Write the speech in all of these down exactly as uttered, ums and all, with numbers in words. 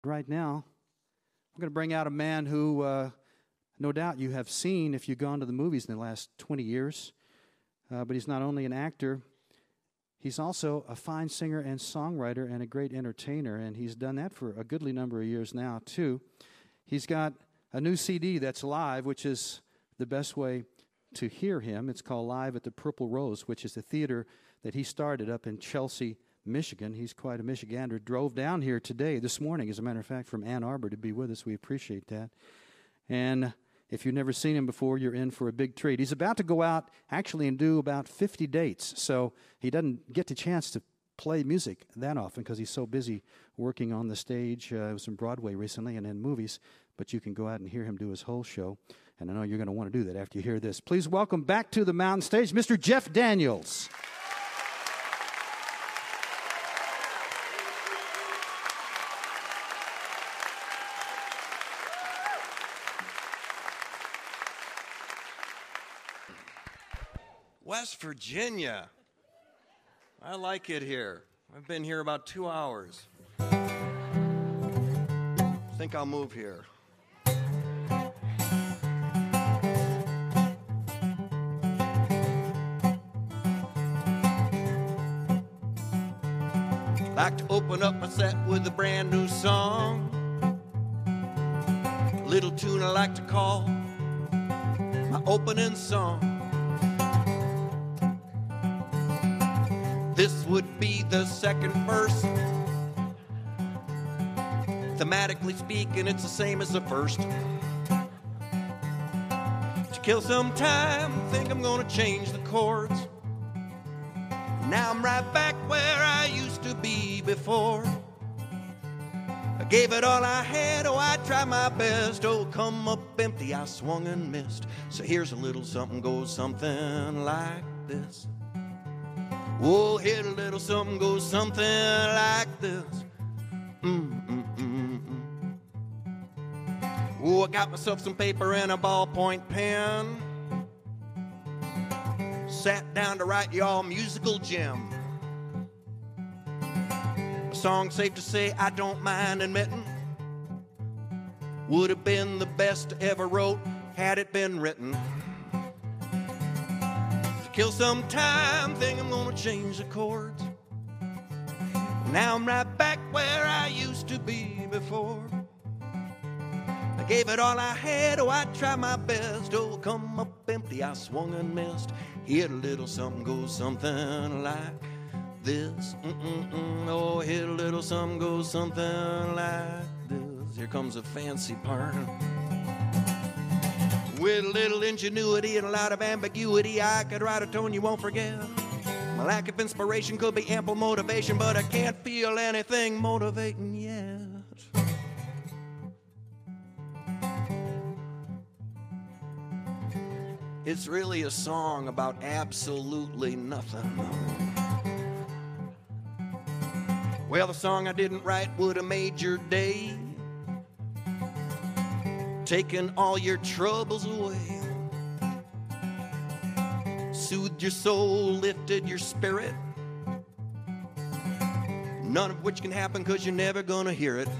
Right now, we're going to bring out a man who uh, no doubt you have seen if you've gone to the movies in the last twenty years. Uh, but he's not only an actor, he's also a fine singer and songwriter and a great entertainer, and he's done that for a goodly number of years now, too. He's got a new C D that's live, which is the best way to hear him. It's called Live at the Purple Rose, which is the theater that he started up in Chelsea, Michigan. He's quite a Michigander. Drove down here today, this morning, as a matter of fact, from Ann Arbor to be with us. We appreciate that. And if you've never seen him before, you're in for a big treat. He's about to go out, actually, and do about fifty dates. So he doesn't get the chance to play music that often because he's so busy working on the stage. Uh, it was in Broadway recently and in movies. But you can go out and hear him do his whole show. And I know you're going to want to do that after you hear this. Please welcome back to the mountain stage, Mister Jeff Daniels. West Virginia. I like it here. I've been here about two hours. I think I'll move here. Like to open up my set with a brand new song. Little tune I like to call my opening song. This would be the second verse. Thematically speaking, it's the same as the first. To kill some time, think I'm gonna change the chords. Now I'm right back where I used to be before. I gave it all I had, oh, I tried my best. Oh, come up empty, I swung and missed. So here's a little something goes something like this. Oh, hit a little something goes something like this. Mm, mm, mm, mm. Oh, I got myself some paper and a ballpoint pen. Sat down to write y'all musical gem. A song safe to say I don't mind admitting would have been the best ever wrote had it been written. Kill some time, think I'm gonna change the chords. Now I'm right back where I used to be before. I gave it all I had, oh, I tried my best. Oh, come up empty, I swung and missed. Hit a little something, goes something like this. Mm-mm-mm. Oh, hit a little something, goes something like this. Here comes a fancy part. With a little ingenuity and a lot of ambiguity, I could write a tone you won't forget. My lack of inspiration could be ample motivation, but I can't feel anything motivating yet. It's really a song about absolutely nothing. Well, the song I didn't write would have made your day, taken all your troubles away, soothed your soul, lifted your spirit, none of which can happen because you're never gonna hear it.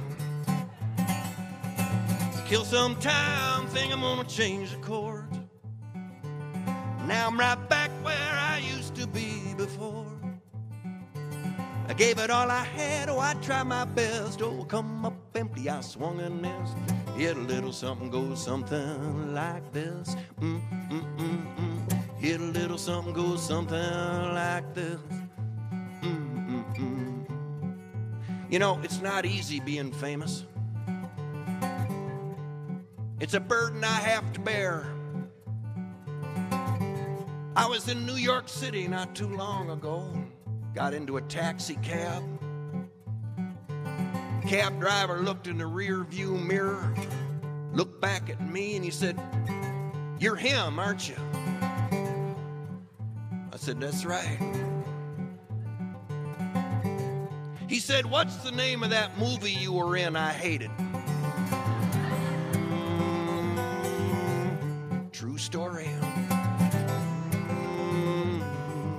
Kill some time, think I'm gonna change the chords. Now I'm right back where I used to be before. I gave it all I had, oh, I tried my best. Oh, come up empty, I swung and missed. Hit a little something goes something like this. Mm, mm, mm, mm. Hit a little something goes something like this. Mm, mm, mm. You know, it's not easy being famous. It's a burden I have to bear. I was in New York City not too long ago. Got into a taxi cab. Cab driver looked in the rear view mirror, looked back at me, and he said, "You're him, aren't you?" I said, "That's right." He said, "What's the name of that movie you were in I hated?" Mm, true story. Mm,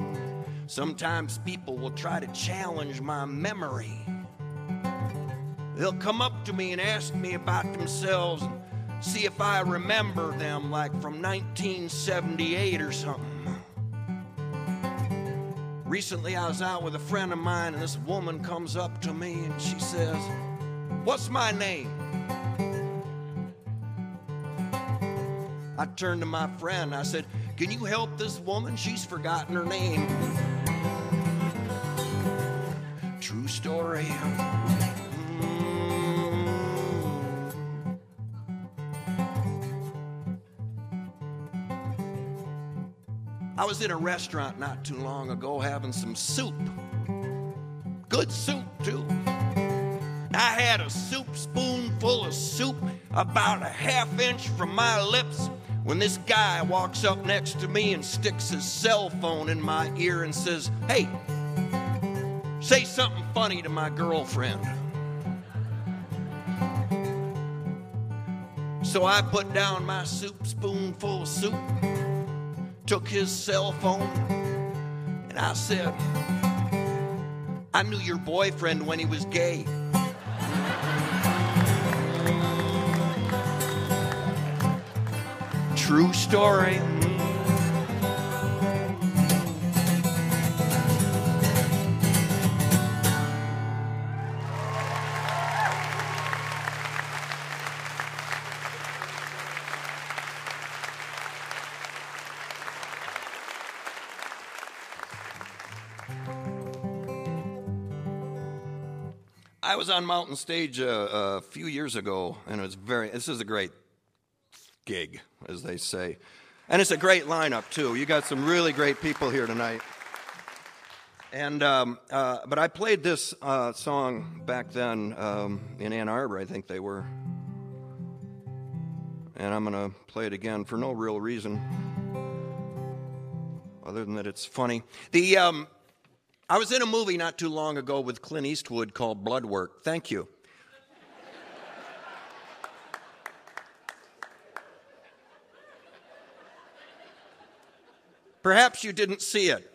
sometimes people will try to challenge my memory. They'll come up to me and ask me about themselves and see if I remember them, like from nineteen seventy-eight or something. Recently, I was out with a friend of mine, and this woman comes up to me and she says, "What's my name?" I turned to my friend. I said, "Can you help this woman? She's forgotten her name." True story. I was in a restaurant not too long ago having some soup. Good soup, too. I had a soup spoonful of soup about a half inch from my lips when this guy walks up next to me and sticks his cell phone in my ear and says, "Hey, say something funny to my girlfriend." So I put down my soup spoonful of soup, took his cell phone, and I said, "I knew your boyfriend when he was gay." True story. I was on Mountain Stage uh, a few years ago, and it was very, this is a great gig, as they say. And it's a great lineup, too. You got some really great people here tonight. And, um, uh, but I played this uh, song back then um, in Ann Arbor, I think they were. And I'm going to play it again for no real reason, other than that it's funny. The... Um, I was in a movie not too long ago with Clint Eastwood called Bloodwork. Thank you. Perhaps you didn't see it.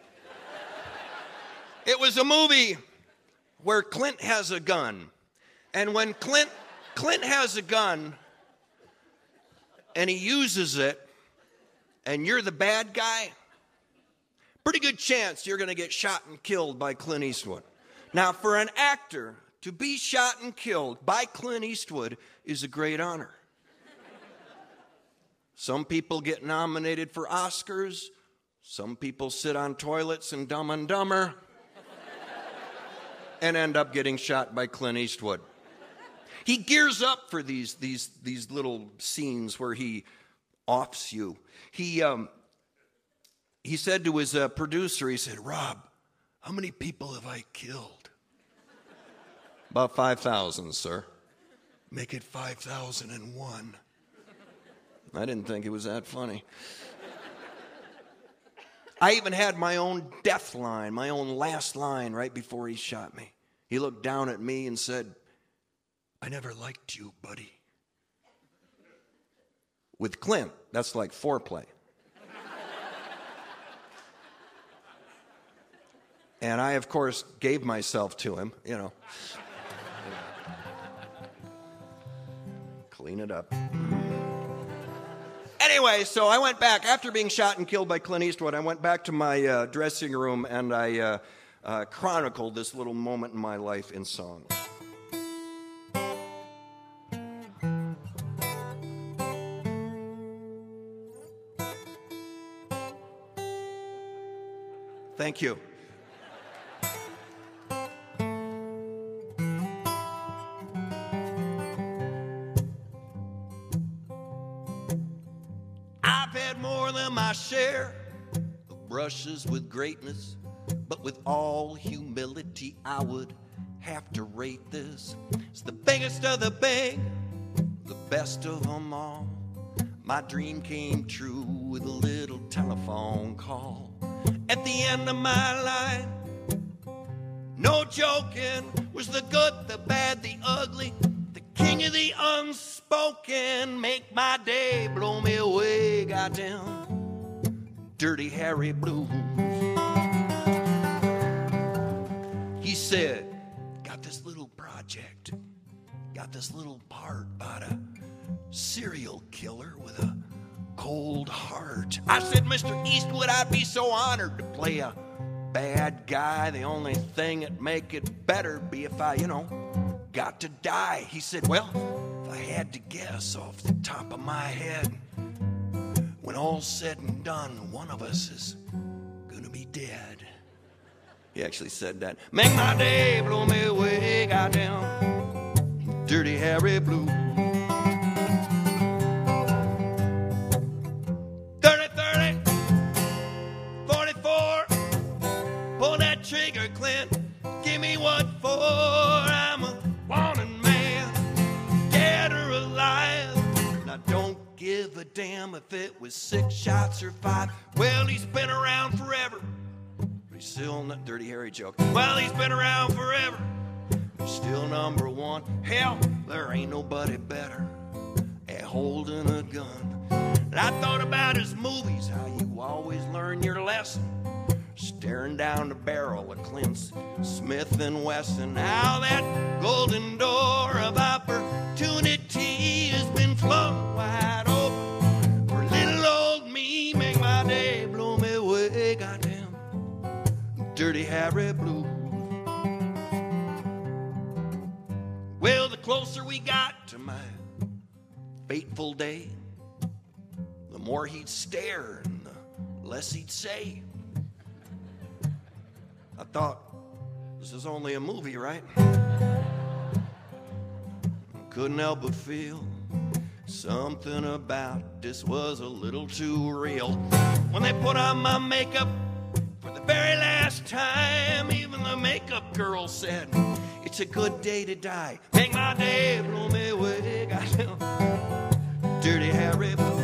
It was a movie where Clint has a gun. And when Clint, Clint has a gun and he uses it and you're the bad guy, pretty good chance you're going to get shot and killed by Clint Eastwood. Now, for an actor to be shot and killed by Clint Eastwood is a great honor. Some people get nominated for Oscars. Some people sit on toilets in Dumb and Dumber and end up getting shot by Clint Eastwood. He gears up for these, these, these little scenes where he offs you. He... Um, He said to his uh, producer, he said, "Rob, how many people have I killed?" "About five thousand, sir." "Make it five thousand and one. I didn't think it was that funny. I even had my own death line, my own last line right before he shot me. He looked down at me and said, "I never liked you, buddy." With Clint, that's like foreplay. And I, of course, gave myself to him, you know. Clean it up. Anyway, so I went back. After being shot and killed by Clint Eastwood, I went back to my uh, dressing room and I uh, uh, chronicled this little moment in my life in song. Thank you. My share of brushes with greatness, but with all humility I would have to rate this. It's the biggest of the big, the best of them all. My dream came true with a little telephone call. At the end of my line, no joking, was the good, the bad, the ugly, the king of the unspoken. Make my day, blow me away, goddamn. Dirty Harry Blues. He said, "Got this little project. got this little part about a serial killer with a cold heart. I said, Mister Eastwood, I'd be so honored to play a bad guy. The only thing that'd make it better be if I, you know, got to die. He said, well, if I had to guess off the top of my head, when all's said and done, one of us is gonna be dead. He actually said that. Make my day, blow me away, goddamn Dirty Harry Blue. thirty, thirty, forty-four, pull that trigger, Clint. Give me what for? I'm a wanted man, dead or alive. And I don't give a damn if it was six shots or five. Well, he's been around forever. He's still not Dirty Harry joke. Well, he's been around forever. He's still number one. Hell, there ain't nobody better at holding a gun. And I thought about his movies, how you always learn your lesson. Staring down the barrel of Clint Smith and Wesson. How that golden door of opportunity has been flung wide open. For little old me, make my day, blow me away, goddamn Dirty Harry Blue. Well, the closer we got to my fateful day, the more he'd stare and the less he'd say. I thought, this is only a movie, right? Couldn't help but feel something about this was a little too real. When they put on my makeup for the very last time, even the makeup girl said, it's a good day to die. Make my day, blow me away, goddamn Dirty Harry Blue.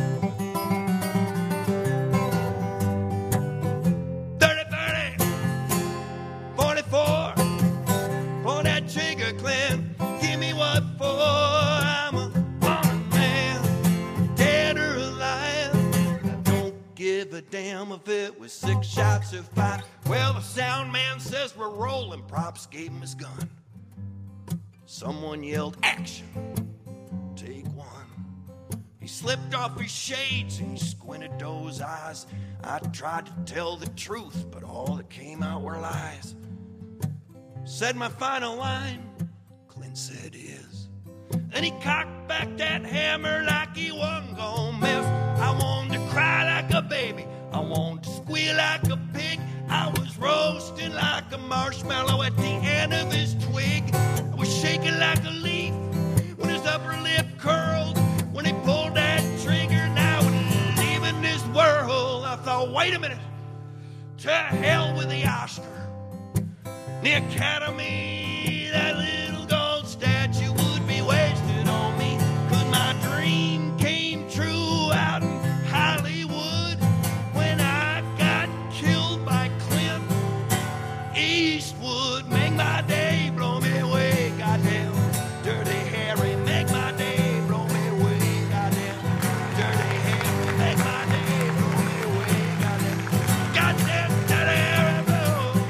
thirty, thirty, forty-four, pull that trigger, Clint. Give me what for? I'm a wanted man, dead or alive. I don't give a damn if it was six shots or five. Well, the sound man says we're rolling. Props gave him his gun. Someone yelled, action, take one. He slipped off his shades and he squinted those eyes. I tried to tell the truth, but all that came out were lies. Said my final line, Clint said his. And he cocked back that hammer like he wasn't gonna miss. I wanted to cry like a baby, I wanted to squeal like a pig. I was roasting like a marshmallow at the end of his twig. I was shaking like a leaf when his upper lip curled. When he pulled that trigger, now we're leaving this world. I thought, wait a minute, to hell with the Oscar, the Academy, that little gold statue would be wasted on me. 'Cause my dream came true out in Hollywood when I got killed by Clint Eastwood. Make my day, blow me away, goddamn Dirty Harry. Make my day, blow me away, goddamn Dirty Harry. Make my day, blow me away, goddamn, goddamn Dirty Harry Blue.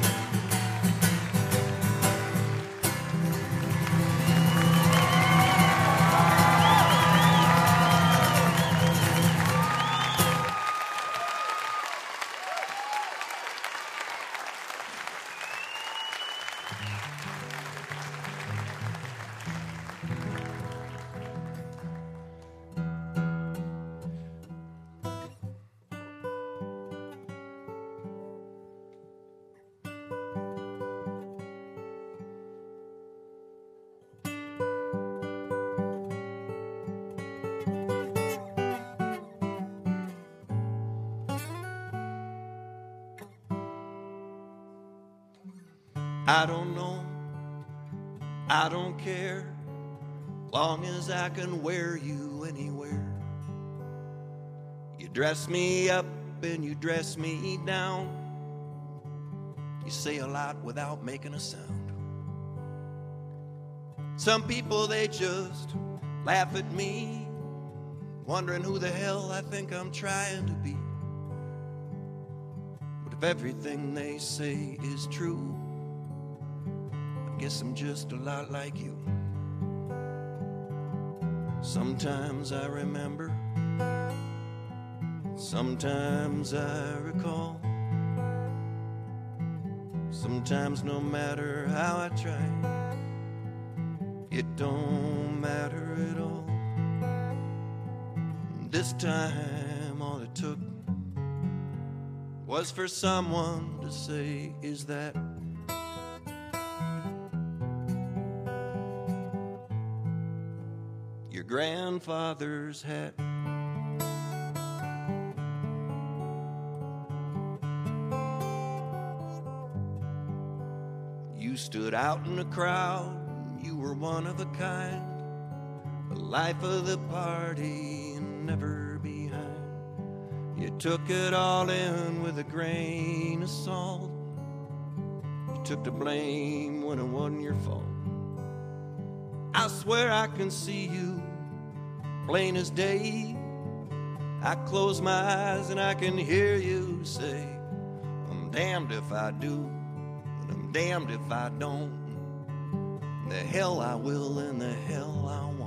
I don't know, I don't care, long as I can wear you anywhere. You dress me up and you dress me down. You say a lot without making a sound. Some people, they just laugh at me, wondering who the hell I think I'm trying to be. But if everything they say is true, I guess I'm just a lot like you. Sometimes I remember, sometimes I recall. Sometimes no matter how I try, it don't matter at all. This time all it took was for someone to say, is that your grandfather's hat? You stood out in the crowd, you were one of a kind, the life of the party and never behind. You took it all in with a grain of salt. You took the blame when it wasn't your fault. I swear I can see you plain as day. I close my eyes and I can hear you say, I'm damned if I do, and I'm damned if I don't. The hell I will and the hell I won't.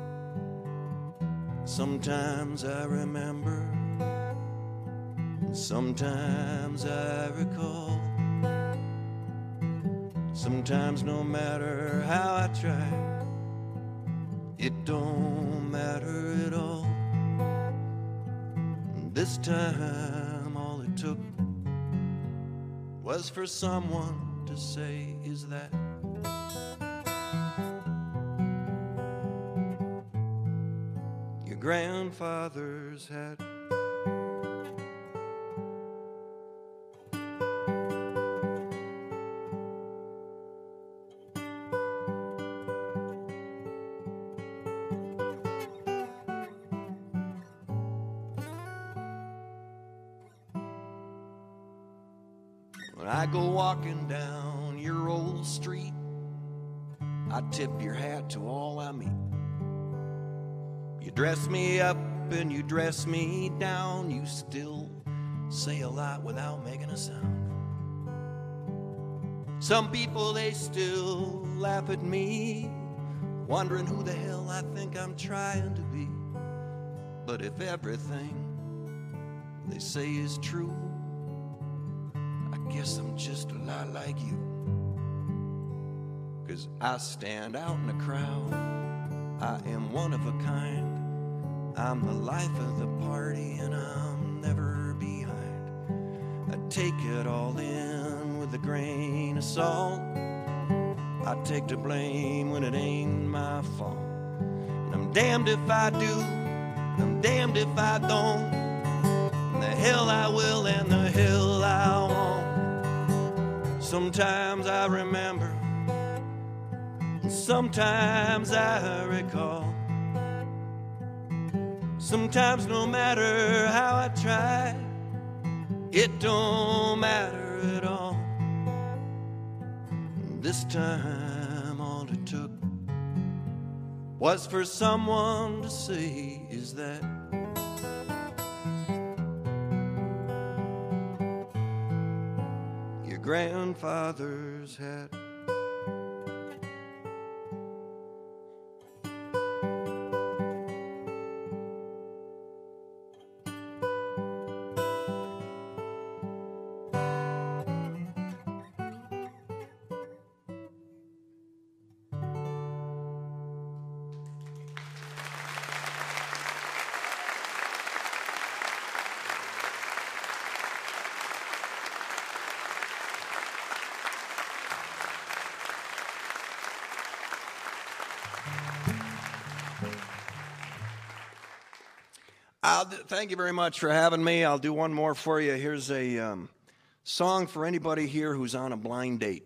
Sometimes I remember, sometimes I recall. Sometimes no matter how I try, it don't matter at all. This time all it took was for someone to say, is that your grandfather's hat? When I go walking down your old street, I tip your hat to all I meet. You dress me up and you dress me down. You still say a lot without making a sound. Some people, they still laugh at me, wondering who the hell I think I'm trying to be. But if everything they say is true, I guess I'm just a lot like you. 'Cause I stand out in the crowd, I am one of a kind. I'm the life of the party and I'm never behind. I take it all in with a grain of salt. I take the blame when it ain't my fault. And I'm damned if I do, and I'm damned if I don't. And the hell I will and the hell I won't. Sometimes I remember, and sometimes I recall. Sometimes no matter how I try, it don't matter at all. This time all it took was for someone to say, is that your grandfather's hat? I'll do, thank you very much for having me. I'll do one more for you. Here's a um, song for anybody here who's on a blind date.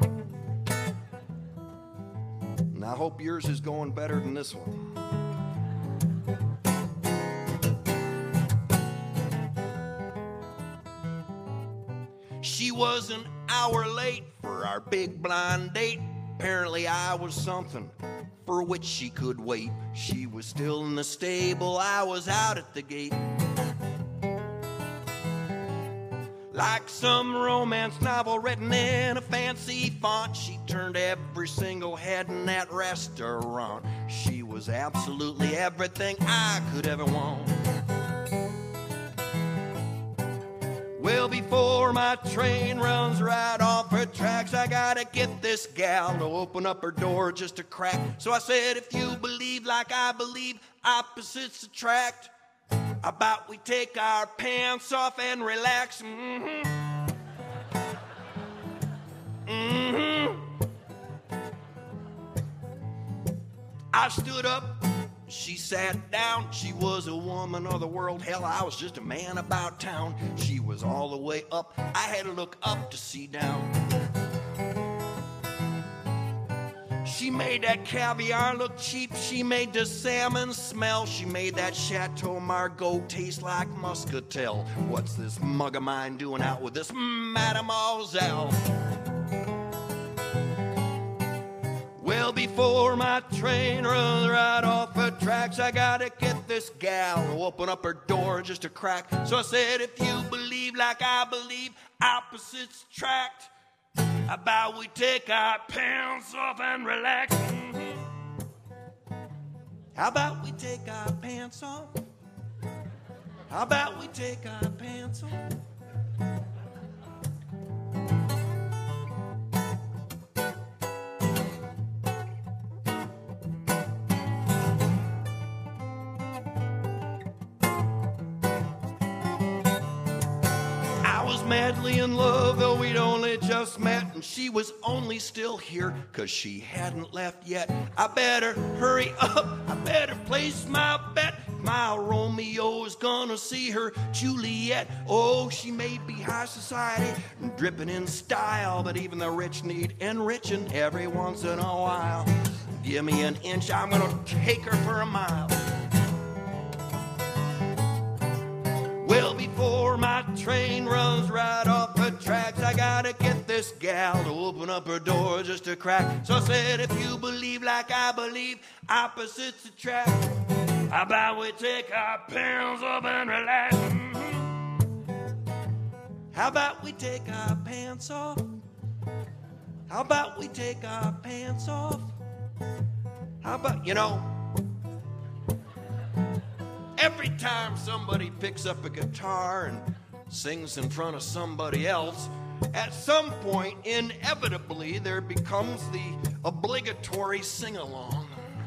And I hope yours is going better than this one. She was an hour late for our big blind date. Apparently I was something for which she could wait. She was still in the stable, I was out at the gate. Like some romance novel written in a fancy font, she turned every single head in that restaurant. She was was absolutely everything I could ever want. Well, before my train runs right off her tracks, I gotta get this gal to open up her door just a crack. So I said, if you believe like I believe, opposites attract. How about we take our pants off and relax? Mm-hmm. Mm-hmm. I stood up, she sat down. She was a woman of the world. Hell, I was just a man about town. She was all the way up. I had to look up to see down. She made that caviar look cheap. She made the salmon smell. She made that Chateau Margaux taste like muscatel. What's this mug of mine doing out with this mademoiselle? Well, before my train runs right off the tracks, I gotta get this gal to open up her door just a crack. So I said, if you believe like I believe, opposites attract. How about we take our pants off and relax? Mm-hmm. How about we take our pants off? How about we take our pants off? Madly in love, though we'd only just met, and she was only still here cause she hadn't left yet. I better hurry up, I better place my bet. My Romeo's gonna see her Juliet. Oh, she may be high society, dripping in style, but even the rich need enriching every once in a while. Give me an inch, I'm gonna take her for a mile. Well, before my train runs right off the tracks, I gotta get this gal to open up her door just a crack. So I said, if you believe like I believe, opposites attract. How about we take our pants off and relax? Mm-hmm. How about we take our pants off? How about we take our pants off? How about, you know, every time somebody picks up a guitar and sings in front of somebody else, at some point, inevitably, there becomes the obligatory sing-along.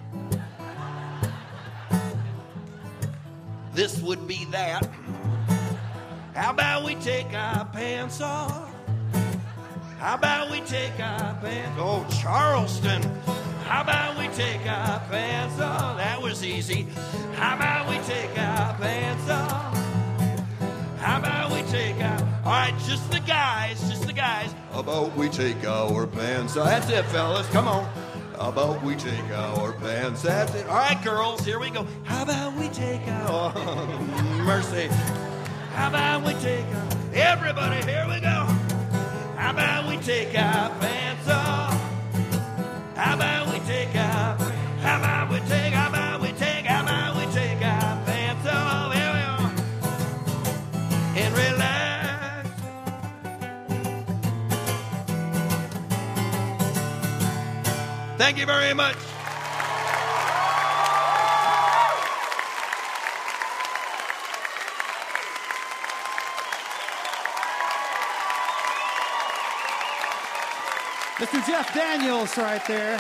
This would be that. How about we take our pants off? How about we take our pants off? Oh, Charleston. How about we take our pants off? That was easy. How about we take our pants off? How about we take our... All right, just the guys, just the guys. How about we take our pants off? That's it, fellas. Come on. How about we take our pants? That's it. All right, girls, here we go. How about we take our... Oh, mercy. How about we take our... Everybody, here we go. How about we take our pants off? How about we take our... How about we take... How about we take... How about we take our pants off? Here we go. And relax. Thank you very much. Mister Jeff Daniels right there.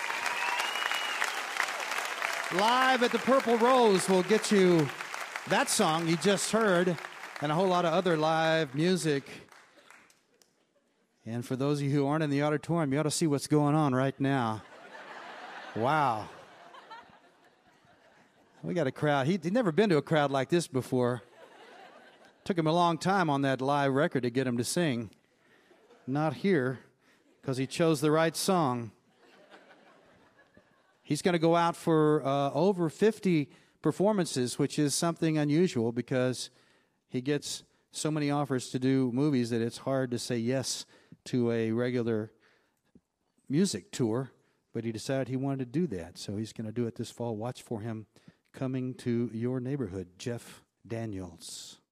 Live at the Purple Rose will get you that song you just heard and a whole lot of other live music. And for those of you who aren't in the auditorium, you ought to see what's going on right now. Wow. We got a crowd. He, he'd never been to a crowd like this before. Took him a long time on that live record to get him to sing. Not here, because he chose the right song. He's going to go out for uh, over fifty performances, which is something unusual because he gets so many offers to do movies that it's hard to say yes to a regular music tour. But he decided he wanted to do that, so he's going to do it this fall. Watch for him coming to your neighborhood. Jeff Daniels.